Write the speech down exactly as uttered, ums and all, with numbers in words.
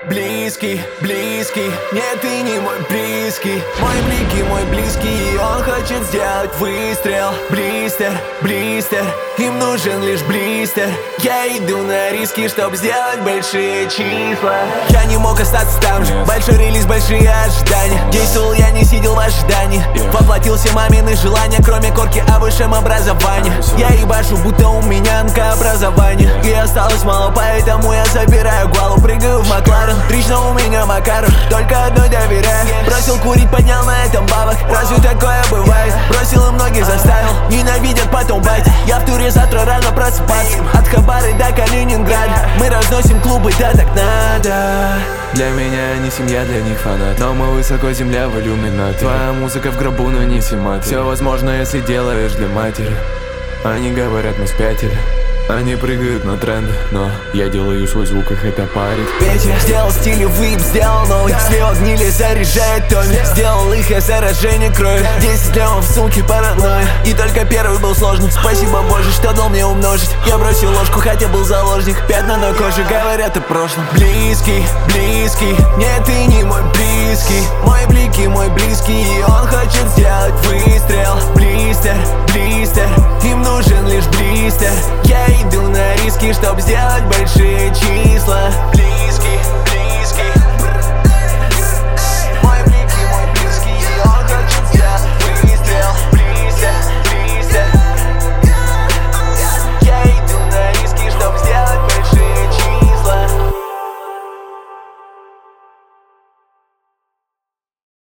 Близкий, близкий, нет, ты не мой близкий. Мой близкий, мой близкий, он хочет сделать выстрел. Блистер, блистер, им нужен лишь блистер. Я иду на риски, чтоб сделать большие числа. Я не мог остаться там же, большой релиз, большие ожидания. Действовал я, не сидел в ожидании. Воплотил все мамины желания, кроме корки о высшем образовании. Я ебашу, будто у меня онкообразование. И осталось мало, поэтому я забираю голову, прыгаю в Макларен. Лично у меня Макаров, только одной доверяю. Бросил курить, поднял на этом бабок. Разве такое бывает? Бросил и многих заставил. Ненавидят, потом бать. Я в туре, завтра рано просыпаться. От Хабары до Калининграда. Мы разносим клубы, да так надо. Для меня они семья, для них фанат. Но мы высоко, земля в иллюминат. Твоя музыка в гробу, но не симат. Все возможно, если делаешь для матери. Они говорят, мы спятили. Они прыгают на тренды, но я делаю свой звук, их это парит. Петя сделал стиль вип, сделал новый. Слева гнили, заряжает Томми. Сделал их, я заражение крови. Десять лямов в сумке, паранойя. И только первый был сложным. Спасибо Боже, что дал мне умножить. Я бросил ложку, хотя был заложник. Пятна на коже, говорят о прошлом. Близкий, близкий, нет, ты не мой близкий. Мой близкий, мой близкий, он хочет сделать выстрел. Блистер, блистер, им нужен лишь блистер. Я иду на риски, чтоб сделать большие числа. Близкий, близкий.